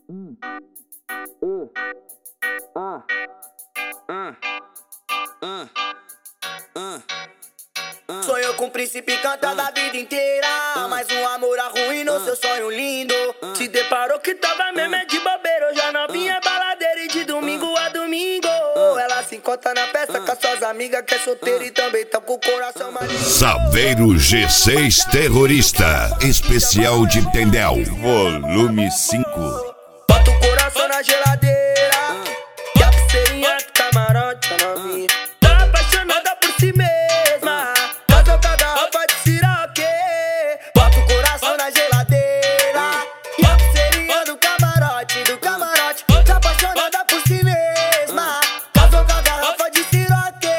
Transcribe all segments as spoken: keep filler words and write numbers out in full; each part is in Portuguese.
Hum. Uh. Ah. Ah. Ah. Ah. Ah. Sonhou com o príncipe cantando a vida inteira, mas um amor arruinou seu sonho lindo. Se deparou que tava mesmo é de bobeira, já novinha baladeira e de domingo a domingo ela se encontra na festa com as suas amigas que é solteira e também tá com o coração maligno. Saveiro G seis Terrorista, especial de Tendel, volume cinco. Bota o coração na geladeira e a pulseirinha do camarote, a novinha tá apaixonada por si mesma, casou com a garrafa de siroque. Bota o coração na geladeira e a pulseirinha do camarote, do camarote tá apaixonada por si mesma, casou com a garrafa de siroque.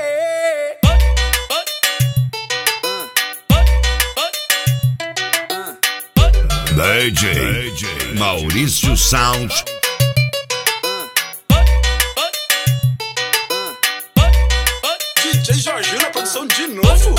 D J Maurício Sound. D J Jorginho na produção de novo.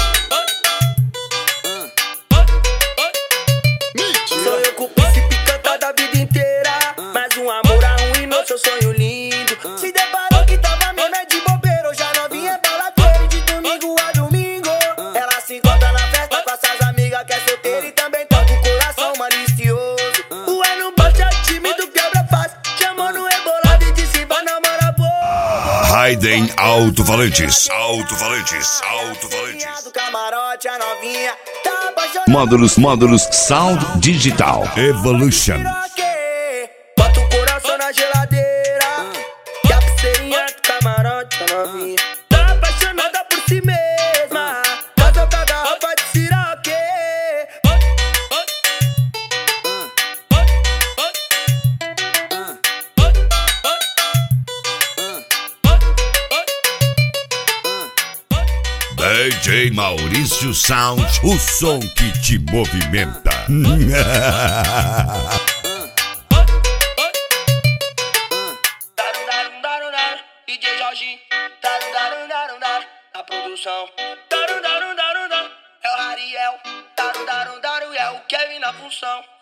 Sonhou com o príncipe cantado a vida inteira, mas um amor arruinou seu sonho lindo. Se deparou que tava mesmo é de bobeira, hoje a novinha é baladeira e de domingo a domingo ela se encontra na festa com as suas amigas que é solteira e também tá com o coração malicioso. O é no baixo é tímido, quebra fácil, chamou no rebolado e disse vai namorar boa. Raiden Alto-Falantes, Alto-Falantes, Alto-Falantes. Do camarote a novinha tá apaixonada. Módulos, módulos, Sound Digital Evolution. Bota o coração na geladeira e a pulseirinha do camarote, a novinha tá apaixonada por si mesma, casou com a garrafa de siroque. D J Maurício Sound, o som que te movimenta. D J Jorginho, na produção. É o Ariel, é o Kevin na função.